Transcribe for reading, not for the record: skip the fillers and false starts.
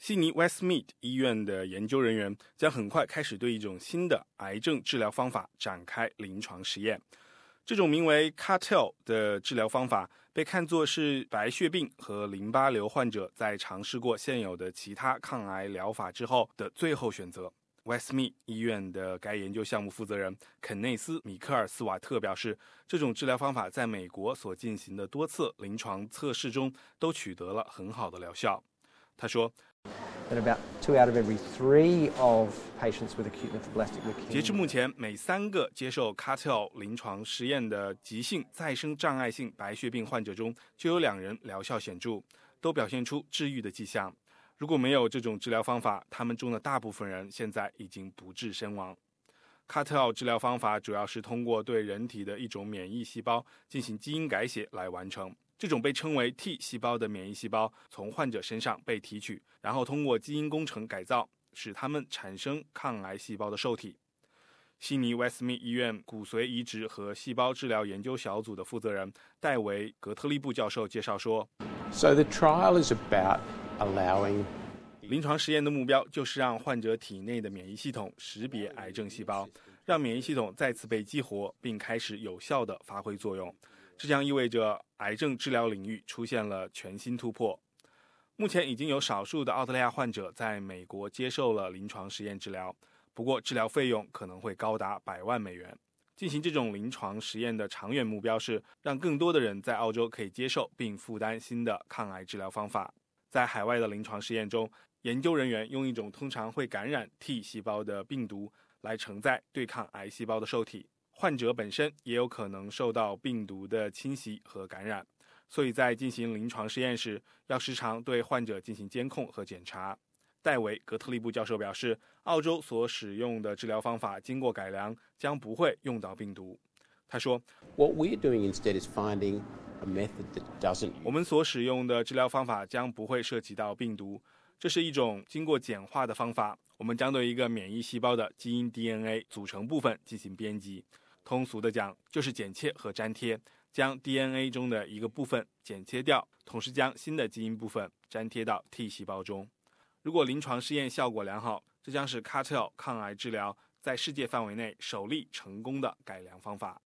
悉尼 Westmead 医院的研究人员将很快开始对一种新的癌症治疗方法展开临床实验。这种名为 CAR-T 的治疗方法被看作是白血病和淋巴瘤患者在尝试过现有的其他抗癌疗法之后的最后选择。Westmead 医院的该研究项目负责人肯内斯·米克尔斯瓦特表示，这种治疗方法在美国所进行的多次临床测试中都取得了很好的疗效。他说，截至目前，每3个接受 CAR-T 临床实验的急性再生障碍性白血病患者中，就有2人疗效显著，都表现出治愈的迹象。如果没有这种治疗方法，他们中的大部分人现在已经不治身亡。CAR-T 治疗方法主要是通过对人体的一种免疫细胞进行基因改写来完成。这种被称为 T 细胞的免疫细胞从患者身上被提取，然后通过基因工程改造，使它们产生抗癌细胞的受体。悉尼 Westmead 医院骨髓移植和细胞治疗研究小组的负责人戴维·格特利布教授介绍说， So the trial is about allowing 临床实验的目标就是让患者体内的免疫系统识别癌症细胞，让免疫系统再次被激活，并开始有效地发挥作用。这将意味着癌症治疗领域出现了全新突破。目前已经有少数的澳大利亚患者在美国接受了临床实验治疗，不过治疗费用可能会高达100万美元。进行这种临床实验的长远目标是让更多的人在澳洲可以接受并负担新的抗癌治疗方法。在海外的临床实验中，研究人员用一种通常会感染 T 细胞的病毒来承载对抗癌细胞的受体，患者本身也有可能受到病毒的侵袭和感染，所以在进行临床实验时，要时常对患者进行监控和检查。戴维·格特利布教授表示，澳洲所使用的治疗方法经过改良，将不会用到病毒。他说， what we're doing instead is finding a method that doesn't 我们所使用的治疗方法将不会涉及到病毒，这是一种经过简化的方法，我们将对一个免疫细胞的基因 DNA 组成部分进行编辑。通俗的讲，就是剪切和粘贴，将 DNA 中的一个部分剪切掉，同时将新的基因部分粘贴到 T 细胞中。如果临床试验效果良好，这将是 CAR-T 抗癌治疗在世界范围内首例成功的改良方法。